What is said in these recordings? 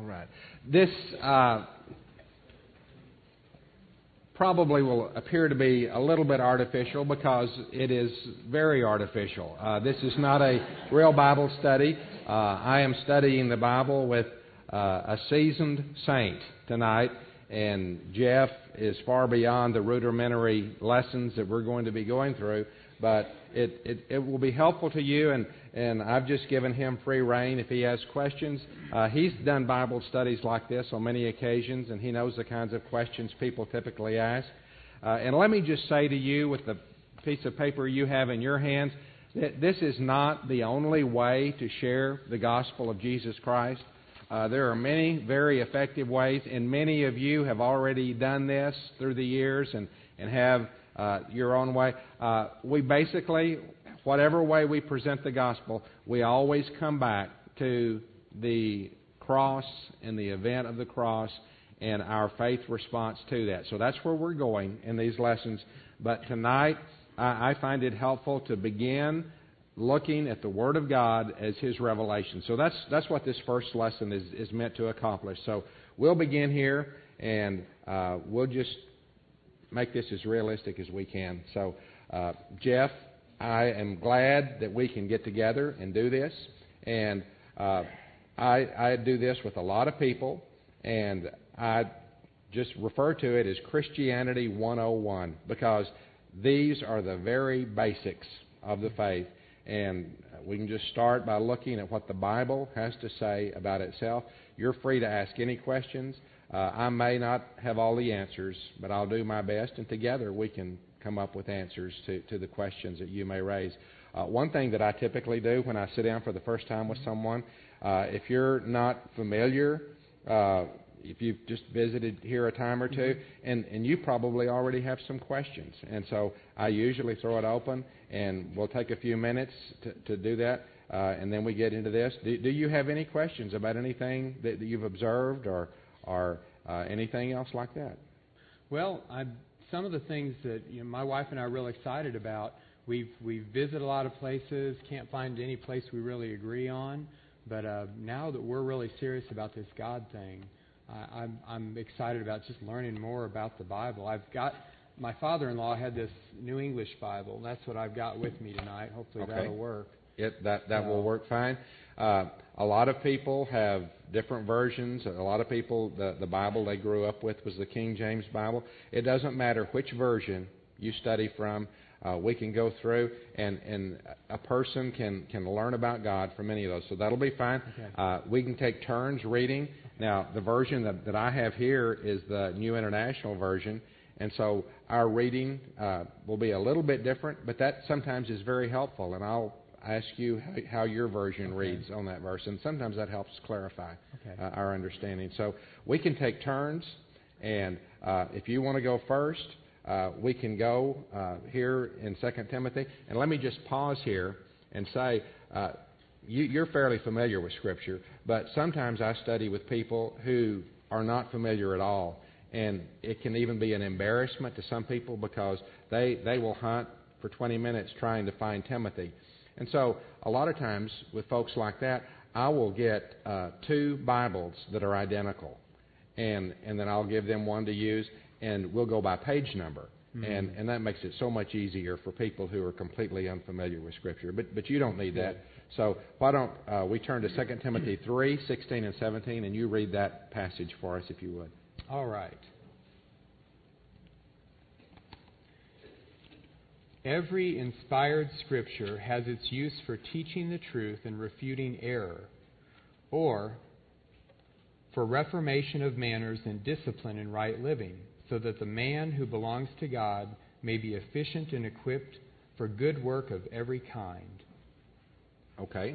right. This probably will appear to be a little bit artificial because it is very artificial. This is not a real Bible study. I am studying the Bible with a seasoned saint tonight, and Jeff is far beyond the rudimentary lessons that we're going to be going through, but it will be helpful to you, and I've just given him free rein if he has questions. He's done Bible studies like this on many occasions, and he knows the kinds of questions people typically ask. And let me just say to you, with the piece of paper you have in your hands, that this is not the only way to share the gospel of Jesus Christ. There are many very effective ways, and many of you have already done this through the years and have your own way. We basically, whatever way we present the gospel, we always come back to the cross and the event of the cross and our faith response to that. So that's where we're going in these lessons. But tonight, I find it helpful to begin looking at the Word of God as His revelation. So that's what this first lesson is meant to accomplish. So we'll begin here, and we'll just make this as realistic as we can. So, Jeff, I am glad that we can get together and do this. And I do this with a lot of people, and I just refer to it as Christianity 101 because these are the very basics of the faith. And we can just start by looking at what the Bible has to say about itself. You're free to ask any questions. I may not have all the answers, but I'll do my best, and together we can come up with answers to the questions that you may raise. One thing that I typically do when I sit down for the first time with someone, if you're not familiar, if you've just visited here a time or two, and you probably already have some questions. And so I usually throw it open, and we'll take a few minutes to do that, and then we get into this. Do you have any questions about anything that you've observed or anything else like that? Well, some of the things that my wife and I are really excited about, we visit a lot of places, can't find any place we really agree on, but now that we're really serious about this God thing, I'm excited about just learning more about the Bible. My father-in-law had this New English Bible, and that's what I've got with me tonight. Hopefully that'll work. That will work fine. A lot of people have different versions. A lot of people, the Bible they grew up with was the King James Bible. It doesn't matter which version you study from. We can go through, and a person can learn about God from any of those. So that'll be fine. Okay. We can take turns reading. Now, the version that I have here is the New International Version, and so our reading will be a little bit different, but that sometimes is very helpful, and I'll ask you how your version reads on that verse, and sometimes that helps clarify our understanding. So we can take turns, and if you want to go first, we can go here in 2 Timothy. And let me just pause here and say, you're fairly familiar with Scripture, but sometimes I study with people who are not familiar at all, and it can even be an embarrassment to some people because they will hunt for 20 minutes trying to find Timothy. And so a lot of times with folks like that, I will get two Bibles that are identical, and then I'll give them one to use, and we'll go by page number. Mm-hmm. And that makes it so much easier for people who are completely unfamiliar with Scripture. But you don't need that. So why don't we turn to 2 Timothy 3, 16 and 17, and you read that passage for us if you would. All right. Every inspired Scripture has its use for teaching the truth and refuting error, or for reformation of manners and discipline in right living, so that the man who belongs to God may be efficient and equipped for good work of every kind. Okay.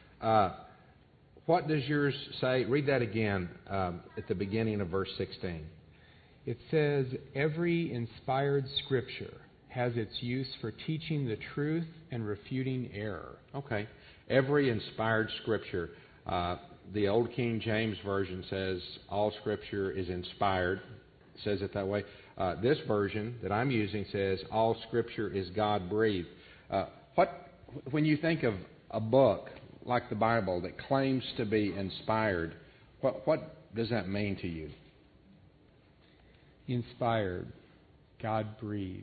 What does yours say? Read that again at the beginning of verse 16. It says, every inspired Scripture has its use for teaching the truth and refuting error. Okay. Every inspired Scripture. The Old King James Version says all Scripture is inspired. It says it that way. This version that I'm using says all Scripture is God-breathed. When you think of a book like the Bible that claims to be inspired, what does that mean to you? Inspired, God-breathed.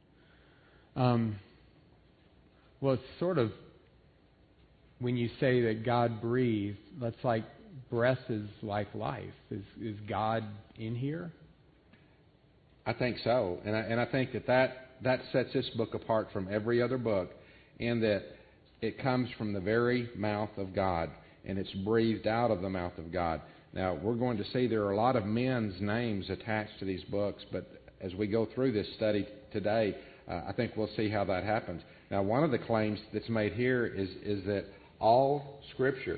Well, it's sort of, when you say that God breathed, that's like breath is like life. Is God in here? I think so. And I think that sets this book apart from every other book in that it comes from the very mouth of God, and it's breathed out of the mouth of God. Now, we're going to see there are a lot of men's names attached to these books, but as we go through this study today, I think we'll see how that happens. Now, one of the claims that's made here is that all Scripture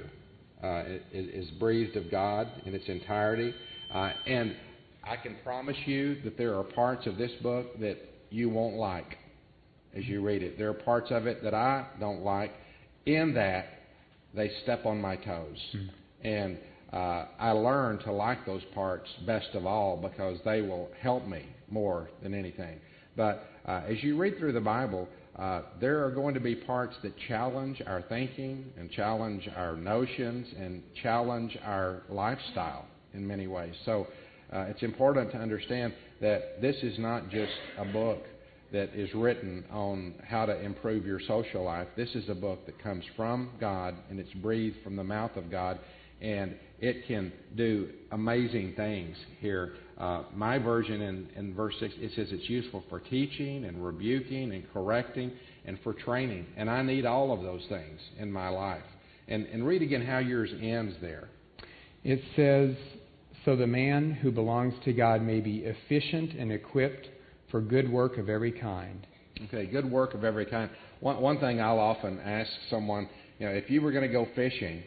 is breathed of God in its entirety, and I can promise you that there are parts of this book that you won't like as you read it. There are parts of it that I don't like in that they step on my toes. And I learn to like those parts best of all because they will help me more than anything. But as you read through the Bible, there are going to be parts that challenge our thinking and challenge our notions and challenge our lifestyle in many ways. So it's important to understand that this is not just a book that is written on how to improve your social life. This is a book that comes from God, and it's breathed from the mouth of God, and it can do amazing things here. My version in verse 6, it says it's useful for teaching and rebuking and correcting and for training. And I need all of those things in my life. And read again how yours ends there. It says, so the man who belongs to God may be efficient and equipped for good work of every kind. Okay, good work of every kind. One thing I'll often ask someone, if you were going to go fishing,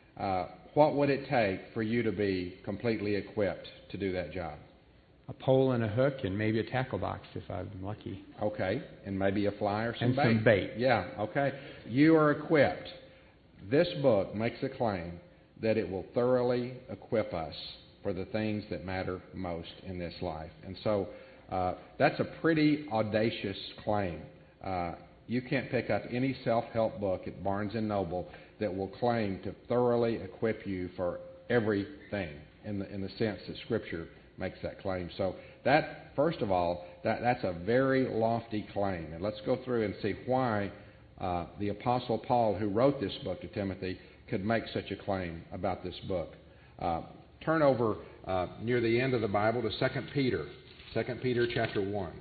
what would it take for you to be completely equipped to do that job? A pole and a hook and maybe a tackle box if I'm lucky. Okay, and maybe a fly or some and bait. some bait. Yeah, okay. You are equipped. This book makes a claim that it will thoroughly equip us for the things that matter most in this life. And so that's a pretty audacious claim. You can't pick up any self-help book at Barnes & Noble that will claim to thoroughly equip you for everything in the sense that Scripture makes that claim. So that, first of all, that's a very lofty claim. And let's go through and see why the Apostle Paul, who wrote this book to Timothy, could make such a claim about this book. Turn over near the end of the Bible to 2 Peter. 2 Peter chapter 1.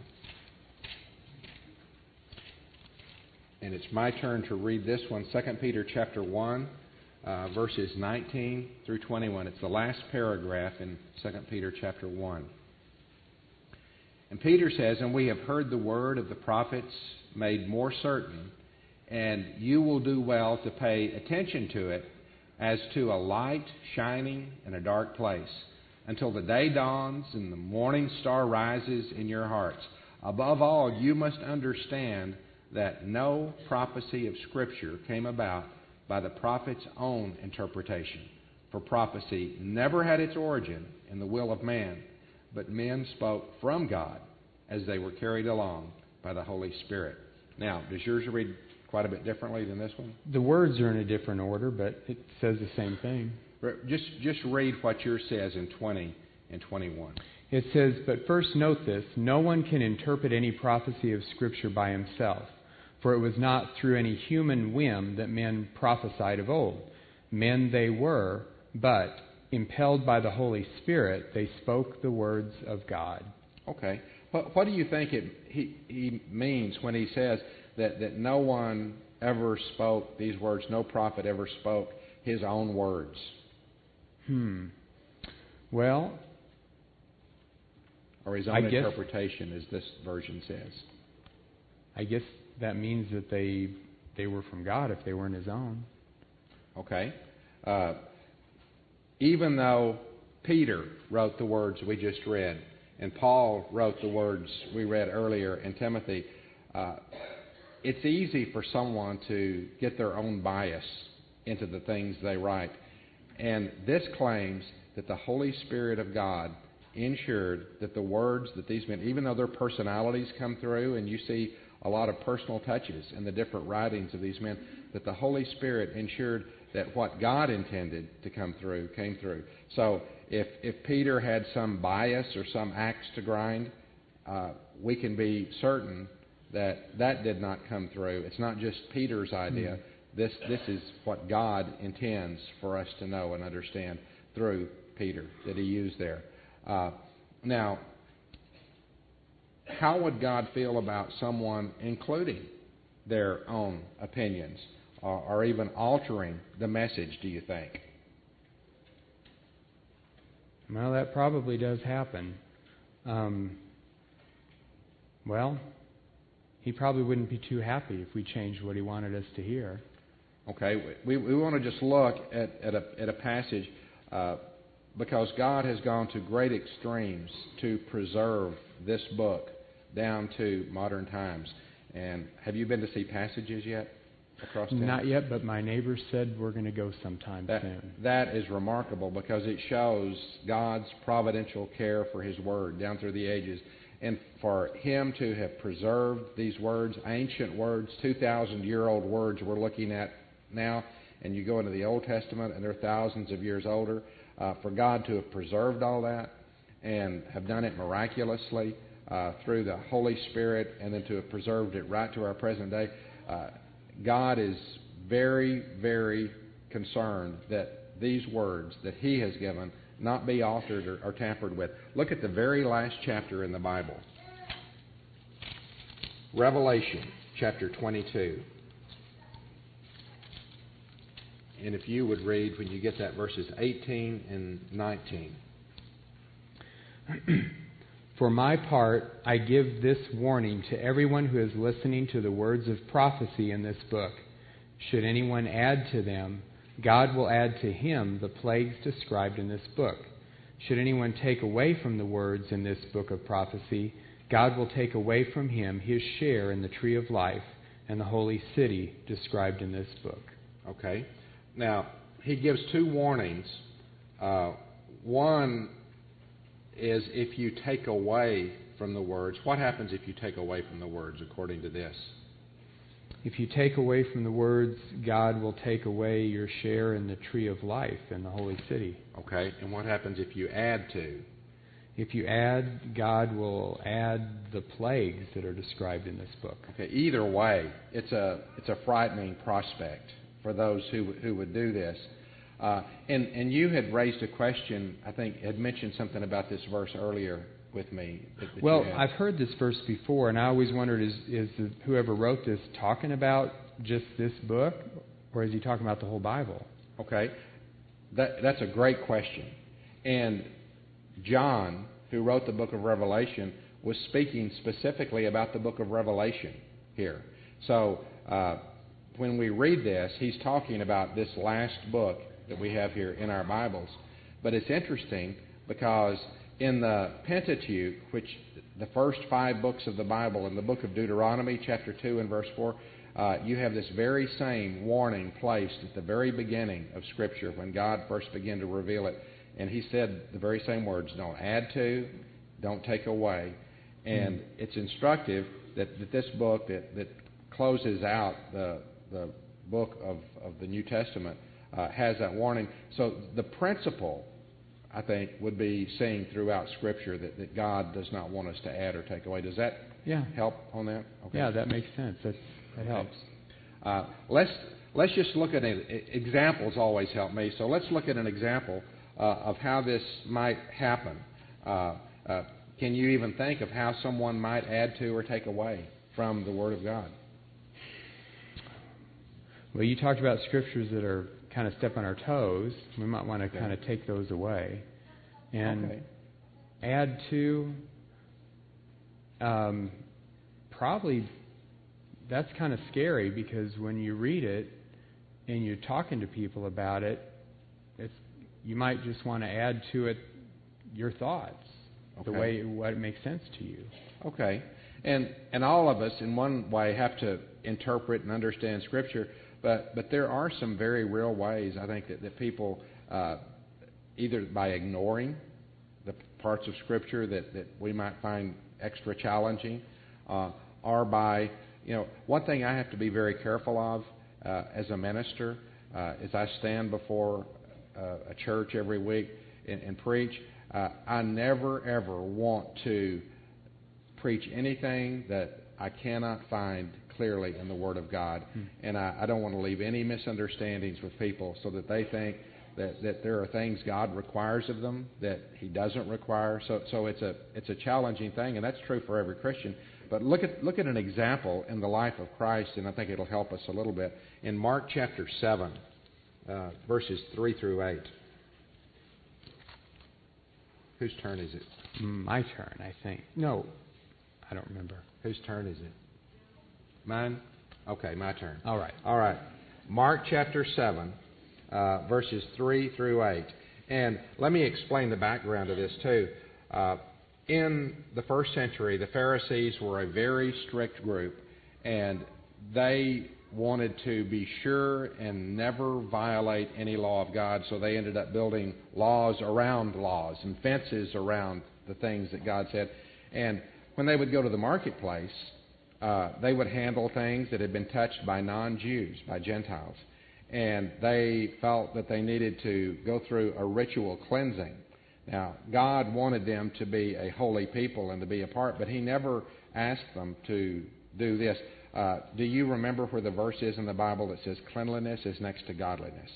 And it's my turn to read this one, 2 Peter chapter 1, verses 19 through 21. It's the last paragraph in 2 Peter chapter 1. And Peter says, and we have heard the word of the prophets made more certain, and you will do well to pay attention to it as to a light shining in a dark place, until the day dawns and the morning star rises in your hearts. Above all, you must understand that no prophecy of Scripture came about by the prophet's own interpretation. For prophecy never had its origin in the will of man, but men spoke from God as they were carried along by the Holy Spirit. Now, does yours read quite a bit differently than this one? The words are in a different order, but it says the same thing. Just read what yours says in 20 and 21. It says, but first note this, no one can interpret any prophecy of Scripture by himself, for it was not through any human whim that men prophesied of old. Men they were, but impelled by the Holy Spirit, they spoke the words of God. Okay. What do you think he means when he says that no one ever spoke these words, no prophet ever spoke his own words? Well, or his own interpretation, as this version says. I guess that means that they were from God if they weren't his own. Okay. Even though Peter wrote the words we just read, and Paul wrote the words we read earlier in Timothy, it's easy for someone to get their own bias into the things they write. And this claims that the Holy Spirit of God ensured that the words that these men, even though their personalities come through and you see a lot of personal touches in the different writings of these men, that the Holy Spirit ensured that what God intended to come through came through. So if Peter had some bias or some axe to grind, we can be certain that that did not come through. It's not just Peter's idea. This is what God intends for us to know and understand through Peter that he used there. Now, how would God feel about someone including their own opinions or even altering the message, do you think? Well, that probably does happen. Well, he probably wouldn't be too happy if we changed what he wanted us to hear. Okay, we want to just look at a passage because God has gone to great extremes to preserve this book down to modern times. And have you been to see Passages yet across town? Not yet, but my neighbor said we're going to go sometime soon. That is remarkable because it shows God's providential care for His Word down through the ages. And for Him to have preserved these words, ancient words, 2,000-year-old words we're looking at now, and you go into the Old Testament and they're thousands of years older, for God to have preserved all that and have done it miraculously through the Holy Spirit and then to have preserved it right to our present day, God is very, very concerned that these words that He has given not be altered or tampered with. Look at the very last chapter in the Bible. Revelation chapter 22. And if you would read, when you get that, verses 18 and 19. For my part, I give this warning to everyone who is listening to the words of prophecy in this book. Should anyone add to them, God will add to him the plagues described in this book. Should anyone take away from the words in this book of prophecy, God will take away from him his share in the tree of life and the holy city described in this book. Okay. Now, he gives two warnings. One is if you take away from the words. What happens if you take away from the words according to this? If you take away from the words, God will take away your share in the tree of life and the holy city. Okay. And what happens if you add to? If you add, God will add the plagues that are described in this book. Okay. Either way, it's a frightening prospect for those who would do this. And you had raised a question, I think, had mentioned something about this verse earlier with me. That well, I've heard this verse before, and I always wondered, is whoever wrote this talking about just this book, or is he talking about the whole Bible? Okay. That's a great question. And John, who wrote the book of Revelation, was speaking specifically about the book of Revelation here. So when we read this, he's talking about this last book that we have here in our Bibles. But it's interesting because in the Pentateuch, which the first 5 books of the Bible, in the book of Deuteronomy, chapter 2 and verse 4, you have this very same warning placed at the very beginning of Scripture when God first began to reveal it. And he said the very same words, don't add to, don't take away. And it's instructive that this book that closes out the book of the New Testament has that warning. So the principle, I think, would be seen throughout Scripture that God does not want us to add or take away. Does that help on that? Okay. Yeah, that makes sense. That helps. Let's just look at it. Examples always help me. So let's look at an example of how this might happen. Can you even think of how someone might add to or take away from the Word of God? Well, you talked about scriptures that are kind of step on our toes. We might want to kind of take those away. And add to, probably that's kind of scary because when you read it and you're talking to people about it, you might just want to add to it your thoughts, the way what makes sense to you. Okay. And all of us, in one way, have to interpret and understand Scripture, but there are some very real ways, I think, that people, either by ignoring the parts of Scripture that we might find extra challenging, or by, one thing I have to be very careful of as a minister as I stand before a church every week and preach, I never, ever want to preach anything that I cannot find clearly in the Word of God. And I don't want to leave any misunderstandings with people so that they think that there are things God requires of them that He doesn't require. So it's a challenging thing, and that's true for every Christian. But look at an example in the life of Christ, and I think it'll help us a little bit. In Mark chapter 7, verses 3 through 8. Whose turn is it? My turn, I think. No, I don't remember. Whose turn is it? Mine? Okay, my turn. All right. All right. Mark chapter 7, verses 3 through 8. And let me explain the background of this too. In the first century, the Pharisees were a very strict group, and they wanted to be sure and never violate any law of God, so they ended up building laws around laws and fences around the things that God said. And when they would go to the marketplace, they would handle things that had been touched by non-Jews, by Gentiles. And they felt that they needed to go through a ritual cleansing. Now, God wanted them to be a holy people and to be apart, but He never asked them to do this. Do you remember where the verse is in the Bible that says cleanliness is next to godliness?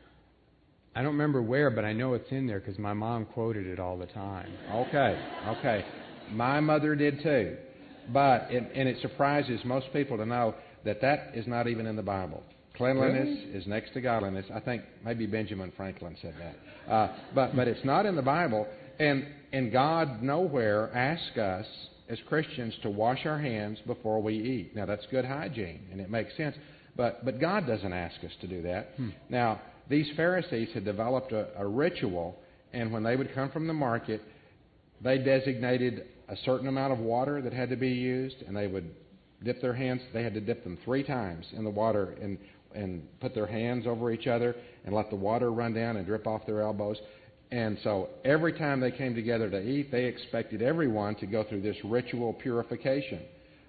I don't remember where, but I know it's in there because my mom quoted it all the time. Okay. My mother did too. But, and it surprises most people to know that is not even in the Bible. Cleanliness is next to godliness. I think maybe Benjamin Franklin said that. But it's not in the Bible. And God nowhere asks us as Christians to wash our hands before we eat. Now, that's good hygiene, and it makes sense. But God doesn't ask us to do that. Now, these Pharisees had developed a ritual, and when they would come from the market, they designated a certain amount of water that had to be used, and they would dip their hands. They had to dip them 3 times in the water and put their hands over each other and let the water run down and drip off their elbows. And so every time they came together to eat, they expected everyone to go through this ritual purification.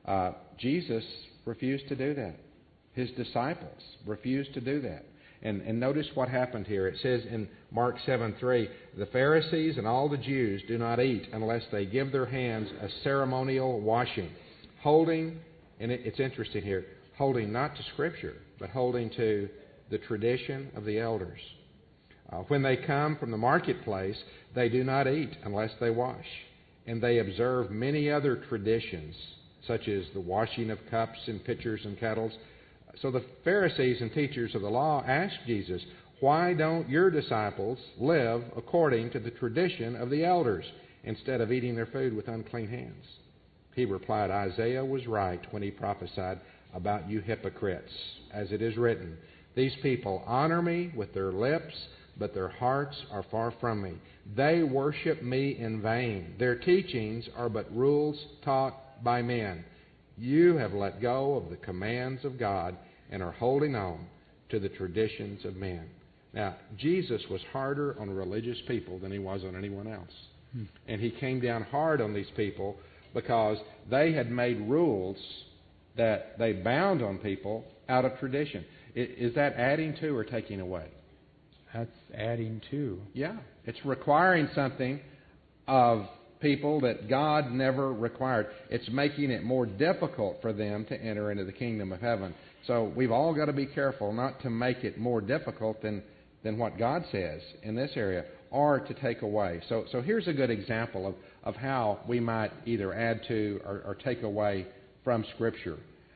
Jesus refused to do that. His disciples refused to do that. And notice what happened here. It says in Mark 7:3, the Pharisees and all the Jews do not eat unless they give their hands a ceremonial washing, holding, and it's interesting here, holding not to Scripture, but holding to the tradition of the elders. When they come from the marketplace, they do not eat unless they wash. And they observe many other traditions, such as the washing of cups and pitchers and kettles. So the Pharisees and teachers of the law asked Jesus, why don't your disciples live according to the tradition of the elders instead of eating their food with unclean hands? He replied, Isaiah was right when he prophesied about you hypocrites, as it is written, these people honor me with their lips, but their hearts are far from me. They worship me in vain. Their teachings are but rules taught by men. You have let go of the commands of God and are holding on to the traditions of men. Now, Jesus was harder on religious people than He was on anyone else. And He came down hard on these people because they had made rules that they bound on people out of tradition. Is that adding to or taking away? That's adding to. Yeah. It's requiring something of people that God never required. It's making it more difficult for them to enter into the kingdom of heaven. So we've all got to be careful not to make it more difficult than what God says in this area, or to take away. So here's a good example of how we might either add to or take away from Scripture.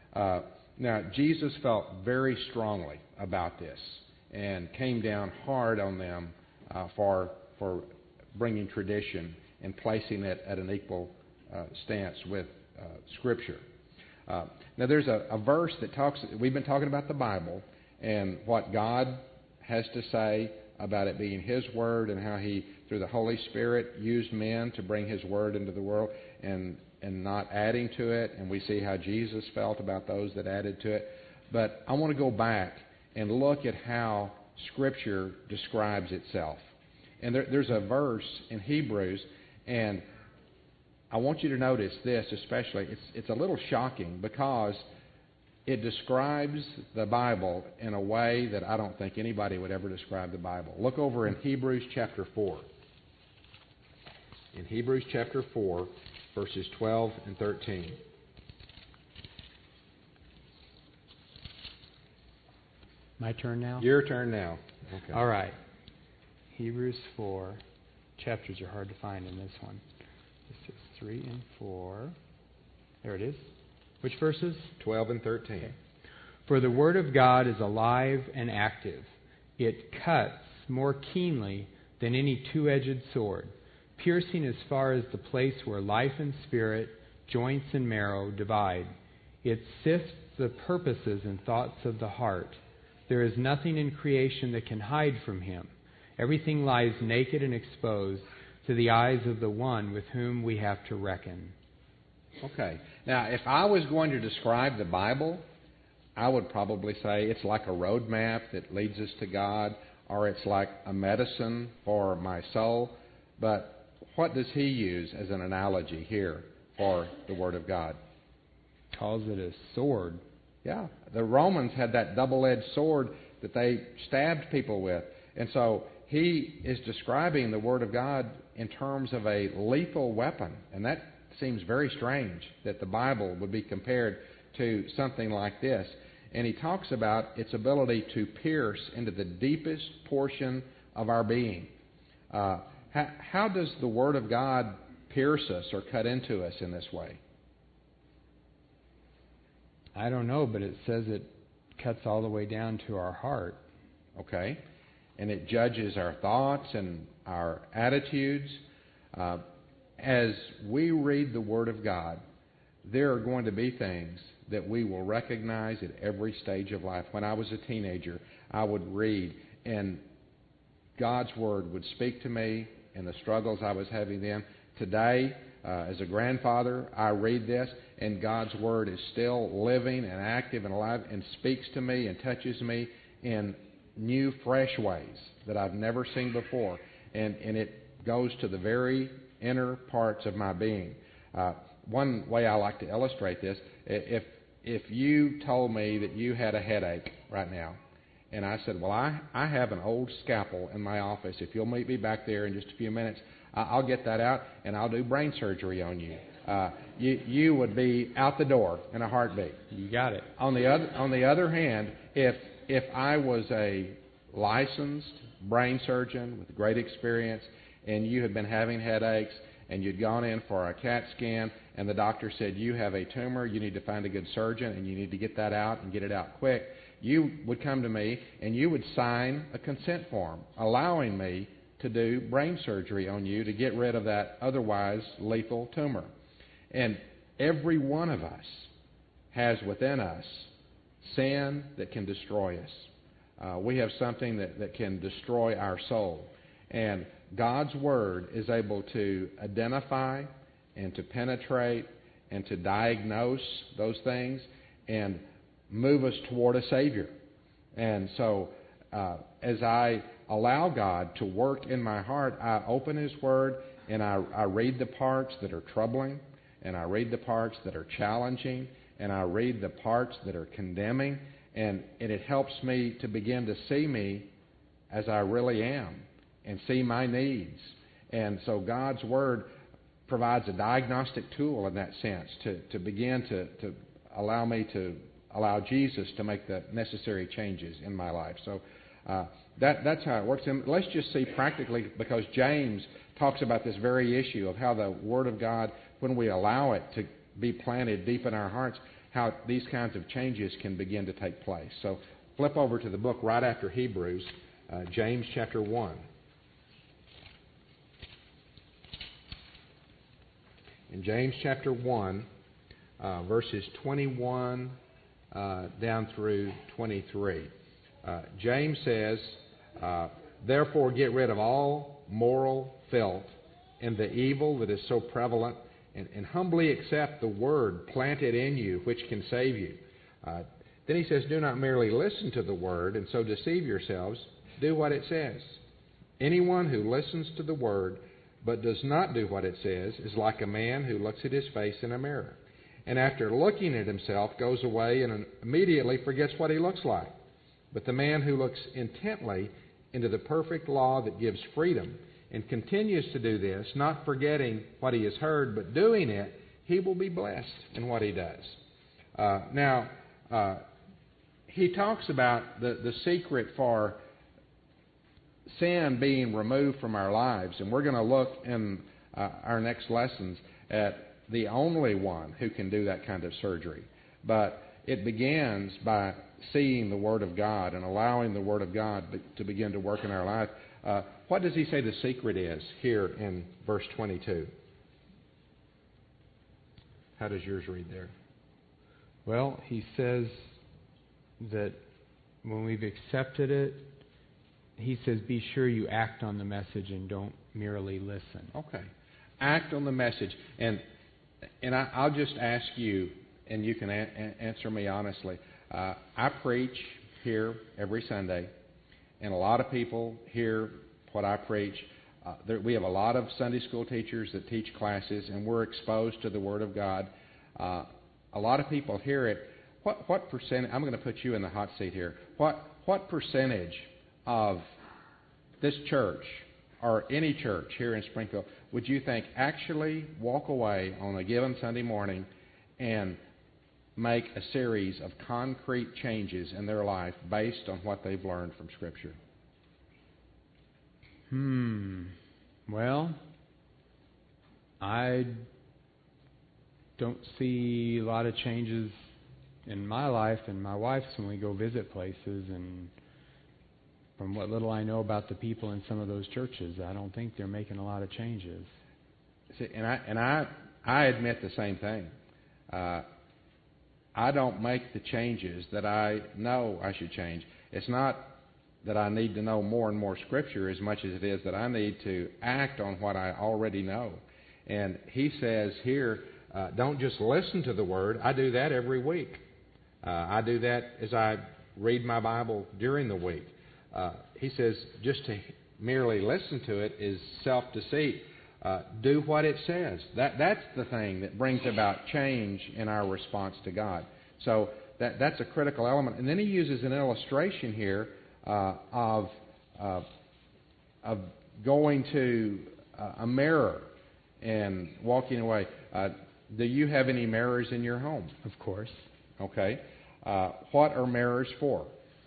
Now, Jesus felt very strongly about this and came down hard on them for bringing tradition and placing it at an equal stance with Scripture. Now, there's a verse that talks. We've been talking about the Bible and what God has to say about it being His Word and how He, through the Holy Spirit, used men to bring His Word into the world and not adding to it. And we see how Jesus felt about those that added to it. But I want to go back and look at how Scripture describes itself. And there's a verse in Hebrews, and I want you to notice this especially. It's a little shocking because it describes the Bible in a way that I don't think anybody would ever describe the Bible. Look over in Hebrews chapter 4. In Hebrews chapter 4, verses 12 and 13. My turn now? Your turn now. Okay. All right. Hebrews 4. Chapters are hard to find in this one. This is 3 and 4. There it is. Which verses? 12 and 13. Okay. For the Word of God is alive and active. It cuts more keenly than any two-edged sword, piercing as far as the place where life and spirit, joints and marrow divide. It sifts the purposes and thoughts of the heart. There is nothing in creation that can hide from Him. Everything lies naked and exposed to the eyes of the one with whom we have to reckon. Okay. Now, if I was going to describe the Bible, I would probably say it's like a road map that leads us to God, or it's like a medicine for my soul. But what does he use as an analogy here for the Word of God? Calls it a sword. Yeah. The Romans had that double-edged sword that they stabbed people with. And so he is describing the Word of God in terms of a lethal weapon. And that seems very strange that the Bible would be compared to something like this. And he talks about its ability to pierce into the deepest portion of our being. How does the Word of God pierce us or cut into us in this way? I don't know, but it says it cuts all the way down to our heart. Okay. And it judges our thoughts and our attitudes. As we read the Word of God, there are going to be things that we will recognize at every stage of life. When I was a teenager, I would read, and God's Word would speak to me in the struggles I was having then. Today, as a grandfather, I read this, and God's Word is still living and active and alive and speaks to me and touches me in new, fresh ways that I've never seen before. And it goes to the very inner parts of my being. One way I like to illustrate this, if you told me that you had a headache right now, and I said, well, I have an old scalpel in my office. If you'll meet me back there in just a few minutes, I'll get that out, and I'll do brain surgery on you. You would be out the door in a heartbeat. You got it. On the other hand, if I was a licensed brain surgeon with great experience, and you had been having headaches, and you'd gone in for a CAT scan, and the doctor said, you have a tumor, you need to find a good surgeon, and you need to get that out and get it out quick, you would come to me, and you would sign a consent form allowing me to do brain surgery on you to get rid of that otherwise lethal tumor. And every one of us has within us sin that can destroy us. We have something that can destroy our soul. And God's Word is able to identify and to penetrate and to diagnose those things and move us toward a Savior. And so as I allow God to work in my heart, I open His Word and I read the parts that are troubling, and I read the parts that are challenging, and I read the parts that are condemning, and it helps me to begin to see me as I really am and see my needs. And so God's Word provides a diagnostic tool in that sense to begin to allow me to allow Jesus to make the necessary changes in my life. So that's how it works. And let's just see practically, because James talks about this very issue of how the Word of God, when we allow it to be planted deep in our hearts, how these kinds of changes can begin to take place. So flip over to the book right after Hebrews, James chapter 1. In James chapter 1, verses 21 down through 23. James says, therefore get rid of all moral filth and the evil that is so prevalent, and humbly accept the word planted in you, which can save you. Then he says, do not merely listen to the word and so deceive yourselves. Do what it says. Anyone who listens to the word but does not do what it says is like a man who looks at his face in a mirror. and after looking at himself goes away and immediately forgets what he looks like. But the man who looks intently into the perfect law that gives freedom and continues to do this, not forgetting what he has heard, but doing it, he will be blessed in what he does. He talks about the secret for sin being removed from our lives, and we're going to look in our next lessons at the only one who can do that kind of surgery. But it begins by seeing the Word of God and allowing the Word of God to begin to work in our life. What does he say the secret is here in verse 22? How does yours read there? Well, he says that when we've accepted it, he says, be sure you act on the message and don't merely listen. Okay. Act on the message. And I'll just ask you, and you can answer me honestly. I preach here every Sunday, and a lot of people hear what I preach. We have a lot of Sunday school teachers that teach classes, and we're exposed to the Word of God. A lot of people hear it. What percent? I'm going to put you in the hot seat here. What percentage of this church or any church here in Springfield would you think actually walk away on a given Sunday morning and make a series of concrete changes in their life based on what they've learned from Scripture? Well, I don't see a lot of changes in my life and my wife's when we go visit places, and from what little I know about the people in some of those churches, I don't think they're making a lot of changes. See, and I admit the same thing. I don't make the changes that I know I should change. It's not that I need to know more and more Scripture as much as it is that I need to act on what I already know. And he says here, don't just listen to the Word. I do that every week. I do that as I read my Bible during the week. He says just to merely listen to it is self-deceit. Do what it says. That's the thing that brings about change in our response to God. So that's a critical element. And then he uses an illustration here of going to a mirror and walking away. Do you have any mirrors in your home? Of course. Okay. What are mirrors for?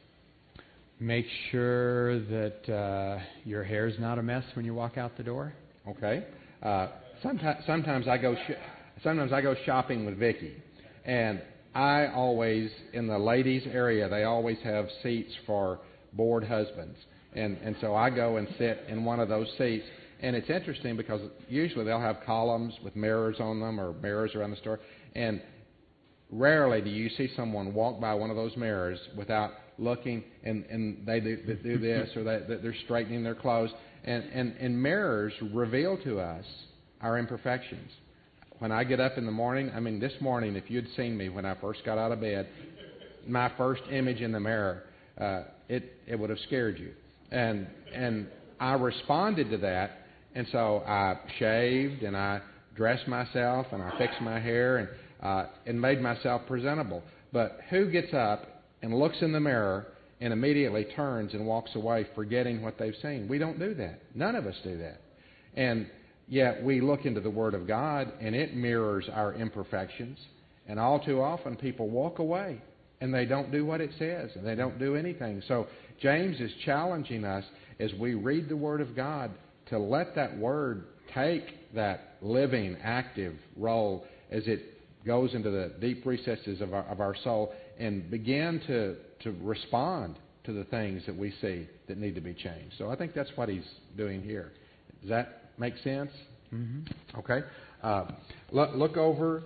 Make sure that your hair's not a mess when you walk out the door. Okay. Sometimes I go shopping with Vicki, and I always, in the ladies' area, they always have seats for bored husbands, and so I go and sit in one of those seats. And it's interesting because usually they'll have columns with mirrors on them or mirrors around the store, and rarely do you see someone walk by one of those mirrors without looking, and they do this, or they're straightening their clothes. And mirrors reveal to us our imperfections. When I get up in the morning, this morning, if you'd seen me when I first got out of bed, my first image in the mirror, it would have scared you. And I responded to that, and so I shaved, and I dressed myself, and I fixed my hair, and made myself presentable. But who gets up and looks in the mirror and immediately turns and walks away forgetting what they've seen? We don't do that. None of us do that. And yet we look into the Word of God, and it mirrors our imperfections. And all too often people walk away, and they don't do what it says, and they don't do anything. So James is challenging us as we read the Word of God to let that Word take that living, active role as it goes into the deep recesses of our soul and begin to respond to the things that we see that need to be changed. So I think that's what he's doing here. Does that make sense? Mm-hmm. Okay. Look over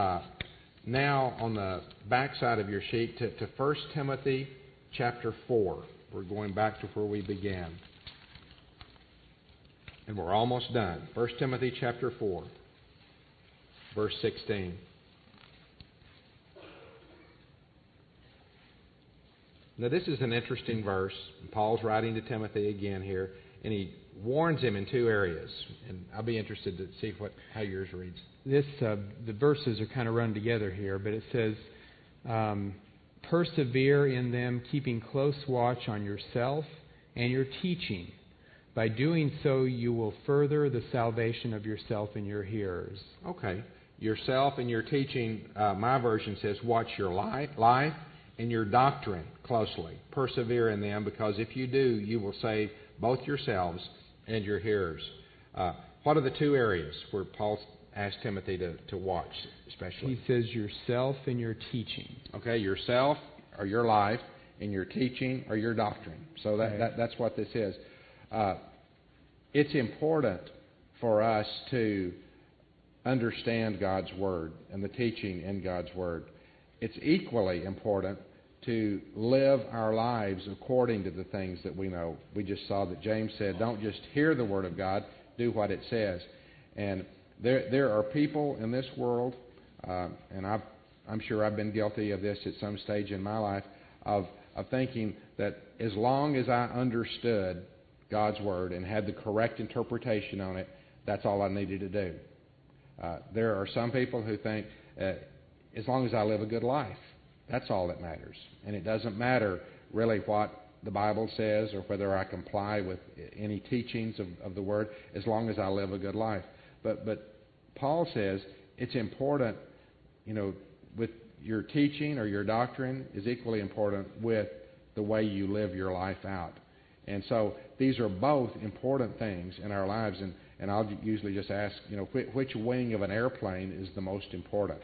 now on the back side of your sheet to 1 Timothy chapter 4. We're going back to where we began. And we're almost done. 1 Timothy chapter 4, verse 16. Now, this is an interesting verse. Paul's writing to Timothy again here. and he warns him in two areas. And I'll be interested to see how yours reads. The verses are kind of run together here, but it says, persevere in them, keeping close watch on yourself and your teaching. By doing so, you will further the salvation of yourself and your hearers. Okay. Yourself and your teaching, my version says, watch your life and your doctrine closely. Persevere in them, because if you do, you will save both yourselves and your hearers. What are the two areas where Paul asked Timothy to watch, especially? He says yourself and your teaching. Okay, yourself or your life, and your teaching or your doctrine. So that's what this is. It's important for us to understand God's Word and the teaching in God's Word. It's equally important to live our lives according to the things that we know. We just saw that James said, don't just hear the Word of God, do what it says. And there are people in this world, and I'm sure I've been guilty of this at some stage in my life, of thinking that as long as I understood God's Word and had the correct interpretation on it, that's all I needed to do. There are some people who think, as long as I live a good life, that's all that matters. And it doesn't matter really what the Bible says or whether I comply with any teachings of the Word, as long as I live a good life. But Paul says it's important, with your teaching or your doctrine is equally important with the way you live your life out. And so these are both important things in our lives. And I'll usually just ask, which wing of an airplane is the most important?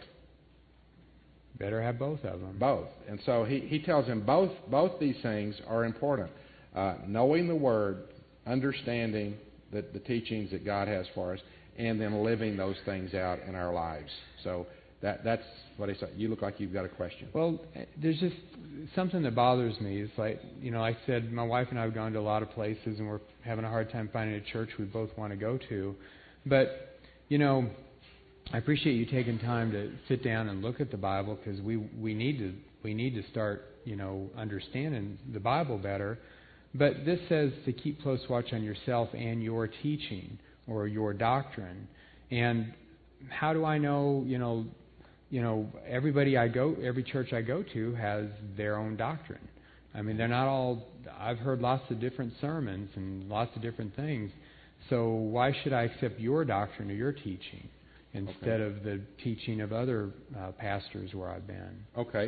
Better have both of them. Both. And so he tells him both these things are important. Knowing the Word, understanding the teachings that God has for us, and then living those things out in our lives. So that's what he said. You look like you've got a question. Well, there's just something that bothers me. It's like, I said my wife and I have gone to a lot of places, and we're having a hard time finding a church we both want to go to. But, I appreciate you taking time to sit down and look at the Bible, because we need to start, understanding the Bible better. But this says to keep close watch on yourself and your teaching or your doctrine. And how do I know, every church I go to has their own doctrine. I mean, they're not all, I've heard lots of different sermons and lots of different things. So why should I accept your doctrine or your teaching instead of the teaching of other pastors where I've been? Okay.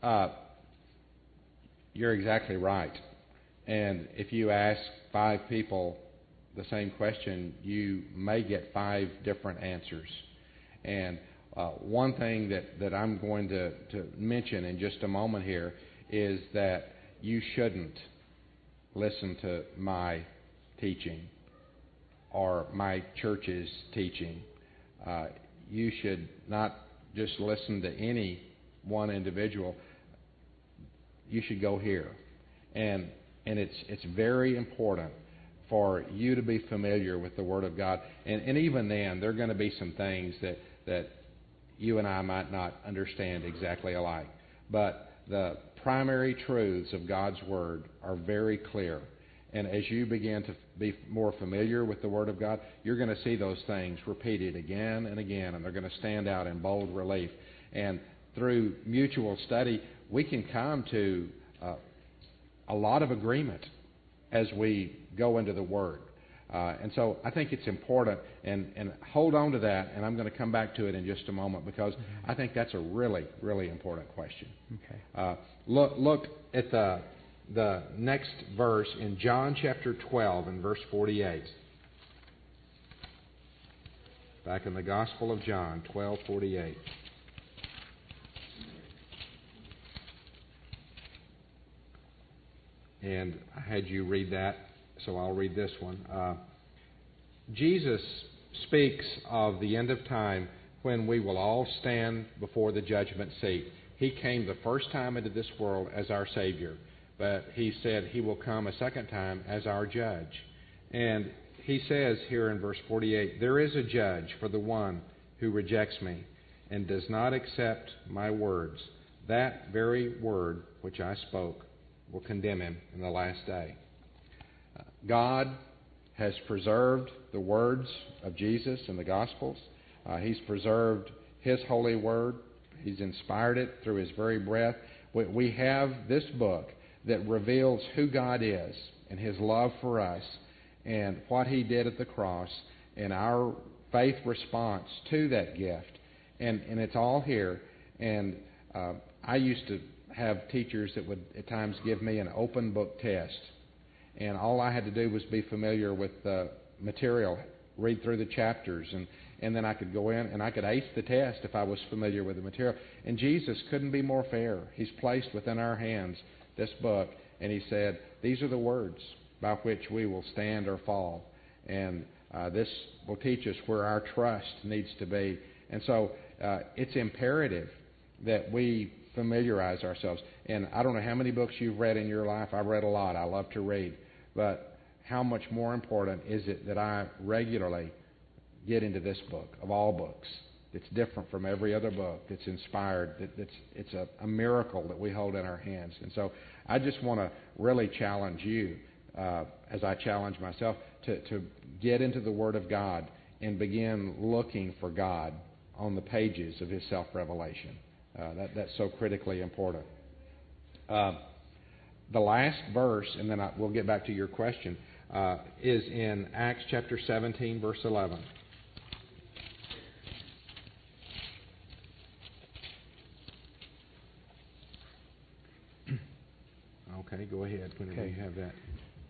You're exactly right. And if you ask 5 people the same question, you may get 5 different answers. And one thing that I'm going to mention in just a moment here is that you shouldn't listen to my teaching or my church's teaching. You should not just listen to any one individual. You should go here. And it's very important for you to be familiar with the Word of God. And even then, there are going to be some things that you and I might not understand exactly alike. But the primary truths of God's Word are very clear. And as you begin to be more familiar with the Word of God, you're going to see those things repeated again and again, and they're going to stand out in bold relief. And through mutual study, we can come to a lot of agreement as we go into the Word. And so I think it's important, and hold on to that, and I'm going to come back to it in just a moment, because I think that's a really, really important question. Okay. Look at the next verse in John chapter 12 and verse 48. Back in the Gospel of John, 12:48. And I had you read that, so I'll read this one. Jesus speaks of the end of time when we will all stand before the judgment seat. He came the first time into this world as our Savior, but He said He will come a second time as our judge. And He says here in verse 48, there is a judge for the one who rejects me and does not accept my words. That very word which I spoke will condemn him in the last day. God has preserved the words of Jesus in the Gospels. He's preserved His holy word. He's inspired it through His very breath. We have this book that reveals who God is and His love for us and what He did at the cross and our faith response to that gift. And it's all here. And I used to have teachers that would at times give me an open book test. And all I had to do was be familiar with the material, read through the chapters, and then I could go in and I could ace the test if I was familiar with the material. And Jesus couldn't be more fair. He's placed within our hands this book, and He said, these are the words by which we will stand or fall. And this will teach us where our trust needs to be. And so it's imperative that we familiarize ourselves. And I don't know how many books you've read in your life. I've read a lot. I love to read. But how much more important is it that I regularly get into this book, of all books? It's different from every other book. It's inspired. It's a miracle that we hold in our hands. And so I just want to really challenge you, as I challenge myself, to get into the Word of God and begin looking for God on the pages of His self-revelation. That's so critically important. The last verse, and then we'll get back to your question, is in Acts chapter 17, verse 11. Okay, go ahead whenever you have that.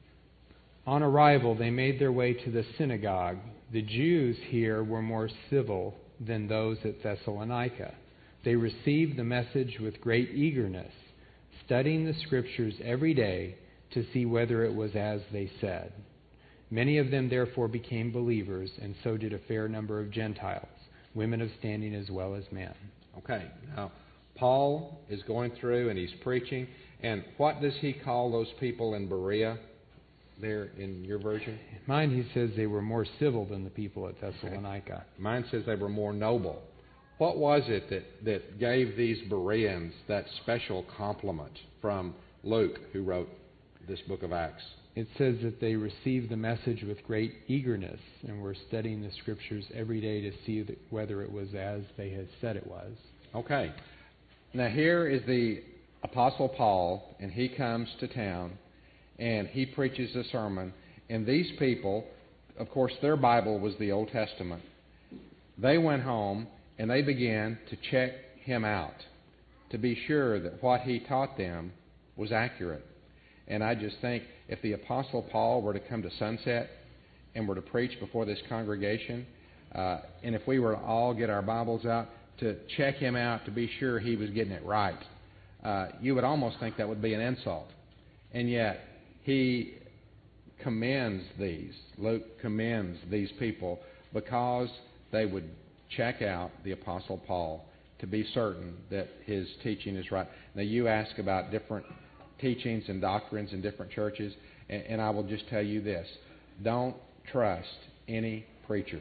On arrival, they made their way to the synagogue. The Jews here were more civil than those at Thessalonica. They received the message with great eagerness, studying the Scriptures every day to see whether it was as they said. Many of them therefore became believers, and so did a fair number of Gentiles, women of standing as well as men. Okay, now Paul is going through and he's preaching, and what does he call those people in Berea there in your version? In mine he says they were more civil than the people at Thessalonica. Okay. Mine says they were more noble. What was it that gave these Bereans that special compliment from Luke, who wrote this book of Acts? It says that they received the message with great eagerness and were studying the Scriptures every day to see whether it was as they had said it was. Okay. Now here is the Apostle Paul, and he comes to town, and he preaches a sermon. And these people, of course, their Bible was the Old Testament. They went home and they began to check him out to be sure that what he taught them was accurate. And I just think if the Apostle Paul were to come to Sunset and were to preach before this congregation, and if we were to all get our Bibles out to check him out to be sure he was getting it right, you would almost think that would be an insult. And yet, he commends these, Luke commends these people because they would check out the Apostle Paul to be certain that his teaching is right. Now, you ask about different teachings and doctrines in different churches, and I will just tell you this. Don't trust any preacher.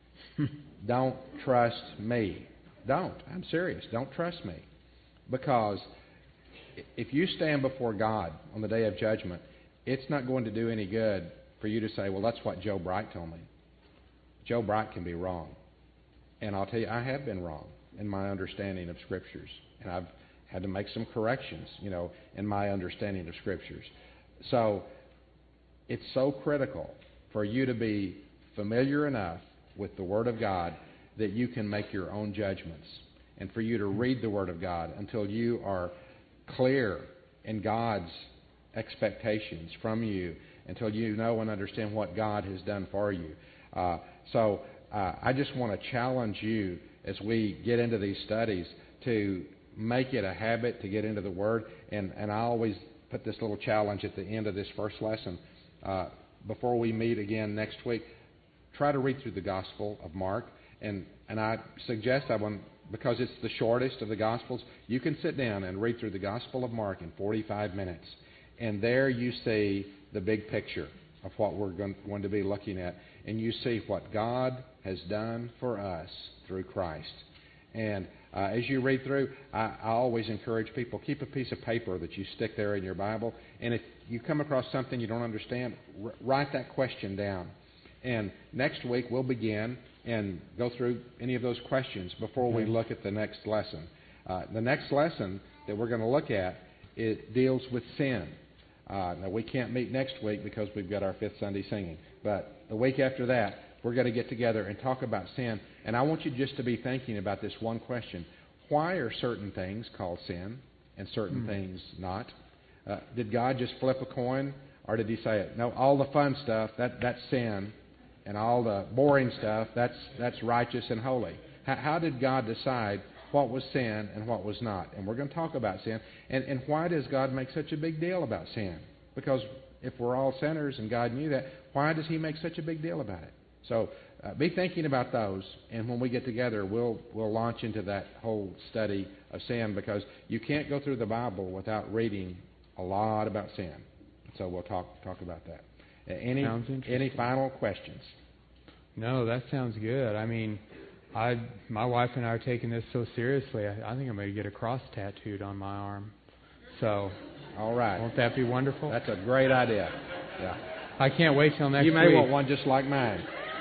Don't trust me. Don't. I'm serious. Don't trust me. Because if you stand before God on the day of judgment, it's not going to do any good for you to say, well, that's what Joe Bright told me. Joe Bright can be wrong. And I'll tell you, I have been wrong in my understanding of Scriptures. And I've had to make some corrections, in my understanding of Scriptures. So it's so critical for you to be familiar enough with the Word of God that you can make your own judgments, and for you to read the Word of God until you are clear in God's expectations from you, until you know and understand what God has done for you. So I just want to challenge you as we get into these studies to make it a habit to get into the Word. And I always put this little challenge at the end of this first lesson. Before we meet again next week, try to read through the Gospel of Mark. And I suggest because it's the shortest of the Gospels, you can sit down and read through the Gospel of Mark in 45 minutes. And there you see the big picture of what we're going to be looking at. And you see what God has done for us through Christ. And as you read through, I always encourage people, keep a piece of paper that you stick there in your Bible. And if you come across something you don't understand, write that question down. And next week we'll begin and go through any of those questions before we look at the next lesson. The next lesson that we're going to look at, it deals with sin. Now, we can't meet next week because we've got our fifth Sunday singing. But the week after that, we're going to get together and talk about sin. And I want you just to be thinking about this one question. Why are certain things called sin and certain things not? Did God just flip a coin? Or did He say, no, all the fun stuff, that's sin, and all the boring stuff, that's righteous and holy? How did God decide what was sin and what was not? And we're going to talk about sin. And why does God make such a big deal about sin? Because if we're all sinners and God knew that, why does He make such a big deal about it? So be thinking about those, and when we get together, we'll launch into that whole study of sin, because you can't go through the Bible without reading a lot about sin. So we'll talk about that. Any final questions? No, that sounds good. I mean, my wife and I are taking this so seriously. I think I'm going to get a cross tattooed on my arm. So, all right, won't that be wonderful? That's a great idea. Yeah, I can't wait till next week. You may want one just like mine.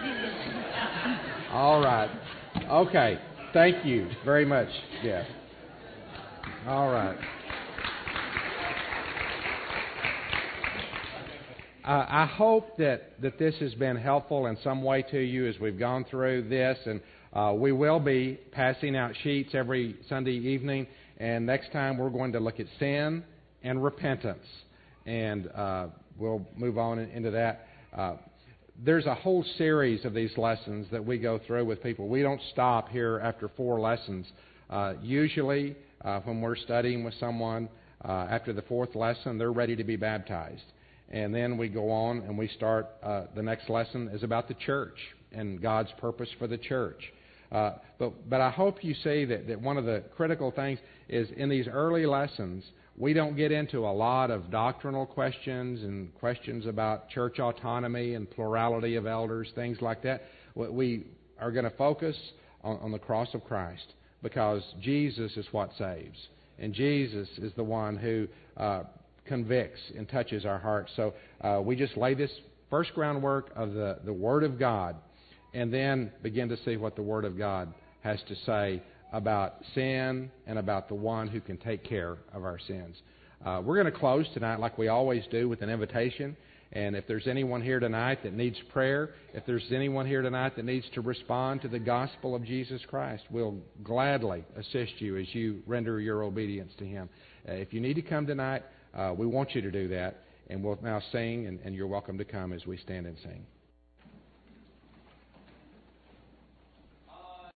All right. Okay. Thank you very much, Jeff. All right. I hope that this has been helpful in some way to you as we've gone through this, and we will be passing out sheets every Sunday evening, and next time we're going to look at sin and repentance, and we'll move on into that. There's a whole series of these lessons that we go through with people. We don't stop here after 4 lessons. Usually, when we're studying with someone, after the 4th lesson, they're ready to be baptized. And then we go on and we start, the next lesson is about the church and God's purpose for the church. But I hope you see that one of the critical things is in these early lessons, we don't get into a lot of doctrinal questions and questions about church autonomy and plurality of elders, things like that. We are going to focus on the cross of Christ, because Jesus is what saves. And Jesus is the one who convicts and touches our hearts. So we just lay this first groundwork of the Word of God, and then begin to see what the Word of God has to say about sin and about the one who can take care of our sins. We're going to close tonight like we always do with an invitation. And if there's anyone here tonight that needs prayer, if there's anyone here tonight that needs to respond to the gospel of Jesus Christ, we'll gladly assist you as you render your obedience to Him. If you need to come tonight, we want you to do that. And we'll now sing, and you're welcome to come as we stand and sing.